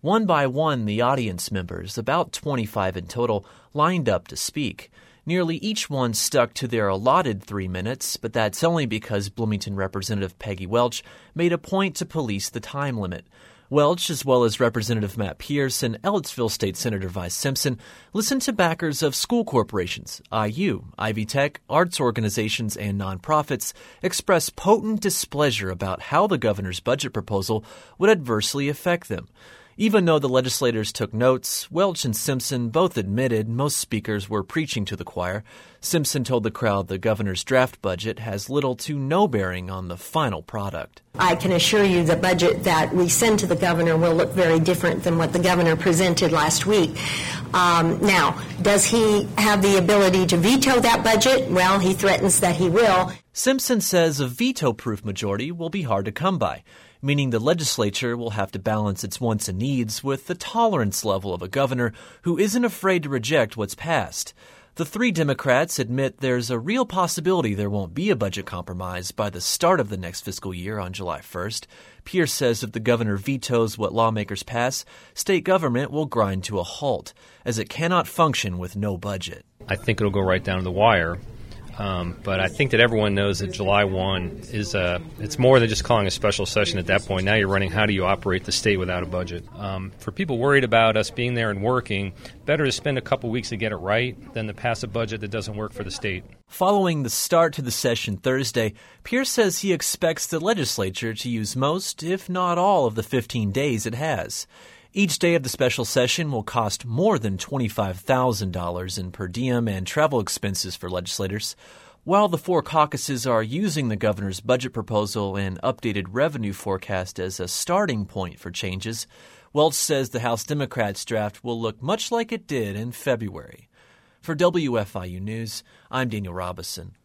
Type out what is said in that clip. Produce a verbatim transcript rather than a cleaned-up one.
One by one, the audience members, about twenty-five in total, lined up to speak. Nearly each one stuck to their allotted three minutes, but that's only because Bloomington Representative Peggy Welch made a point to police the time limit. Welch, as well as Representative Matt Pierce and Ellettsville State Senator Vi Simpson, listened to backers of school corporations, I U, Ivy Tech, arts organizations, and nonprofits express potent displeasure about how the governor's budget proposal would adversely affect them. Even though the legislators took notes, Welch and Simpson both admitted most speakers were preaching to the choir. Simpson told the crowd the governor's draft budget has little to no bearing on the final product. I can assure you the budget that we send to the governor will look very different than what the governor presented last week. Um, now, does he have the ability to veto that budget? Well, he threatens that he will. Simpson says a veto-proof majority will be hard to come by, meaning the legislature will have to balance its wants and needs with the tolerance level of a governor who isn't afraid to reject what's passed. The three Democrats admit there's a real possibility there won't be a budget compromise by the start of the next fiscal year on July first. Pierce says if the governor vetoes what lawmakers pass, state government will grind to a halt, as it cannot function with no budget. I think it'll go right down to the wire. Um, but I think that everyone knows that July first is uh, it's more than just calling a special session at that point. Now you're running, how do you operate the state without a budget? Um, for people worried about us being there and working, better to spend a couple weeks to get it right than to pass a budget that doesn't work for the state. Following the start to the session Thursday, Pierce says he expects the legislature to use most, if not all, of the fifteen days it has. Each day of the special session will cost more than twenty-five thousand dollars in per diem and travel expenses for legislators. While the four caucuses are using the governor's budget proposal and updated revenue forecast as a starting point for changes, Welch says the House Democrats' draft will look much like it did in February. For W F I U News, I'm Daniel Robison.